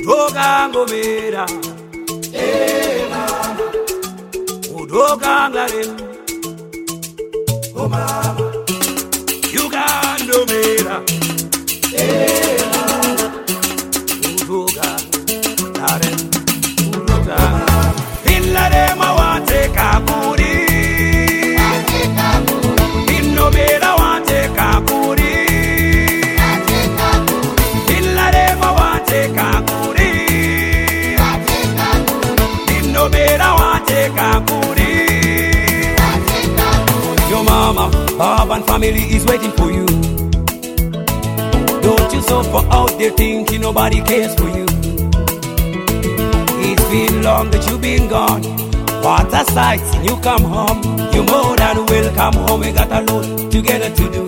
Udoga ngomera mama Udoga ngarem oh mama Uganda mera mama Udoga ngarem Udoga Inlare mawate kakuri Inno mera wate kakuri Inlare mawate kakuri Inno mera wate kakuri Your mama, Baba and family is waiting for you. Don't you suffer out there thinking nobody cares for you. It's been long that you've been gone. What a sight, you come home. You're more than welcome home. We got a lot together to do.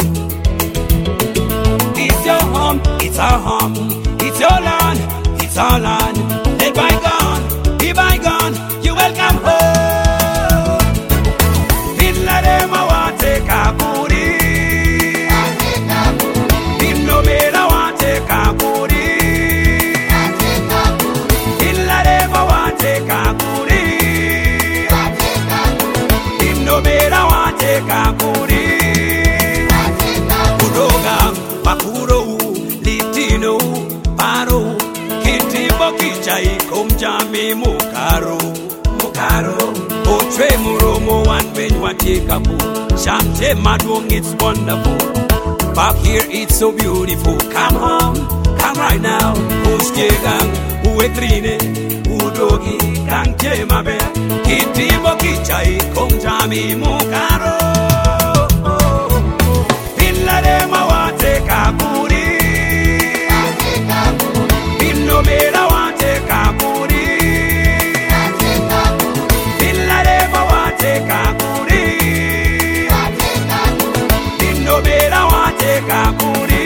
It's your home, it's our home. It's your land, it's our land. Let bygone, be bygone. You're welcome home. Inlare mawate kakuri. Inno mera wate kakuri. Inlare mawate kakuri. Inno mera wate kakuri. Udoga makuro litino paro kitibo kichai komjami mukaro mukaro ochwe muromo wan benwatika bu shamte madwong it's wonderful back here it's so beautiful come home come right now uskegang uetrine udogi kangche mabe kitibo kichai komjami mukaro Inlare mawate kakuri Inno mera wate kakuri Inlare mawate kakuri Inno mera wate kakuri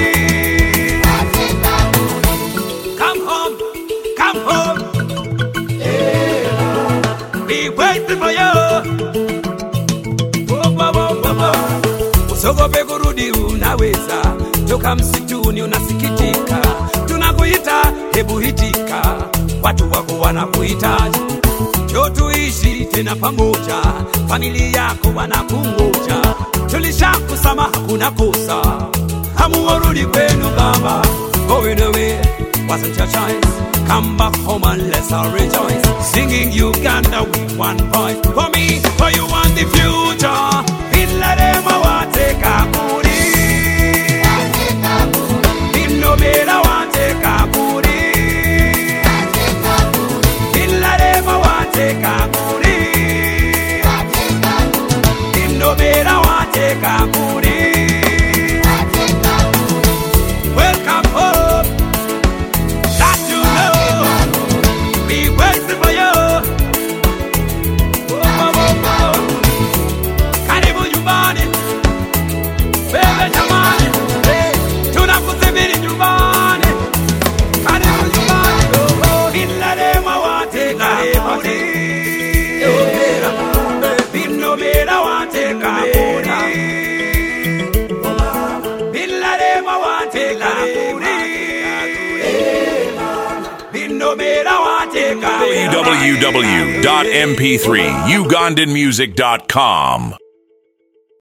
Come home, come home We waiting for you Usogope kurudi unaweza toka msituni unasikitika tunakuita hebu hitika watu wako wanakuhitaji njoo tuishi tena pamoja familia yako wanakungoja tulishakusama hakuna kosa hamuorudi kwenu baba going away wasn't your choice come back home and let's all rejoice singing Uganda with one voice for me for you want the future Inlare mawate kakuri Inno mera wate kakuri Inlare mawate kakuri Inno mera wate kakuri Welcome home that you know we waiting for you Karibu nyumbani Bebe jamani tunakusubiri nyumbani Karibu nyumbani Inlare mawate kakuri Inno mera wate kakuri Inlare mawate kakuri Inno mera wate kakuri www.mp3ugandanmusic.com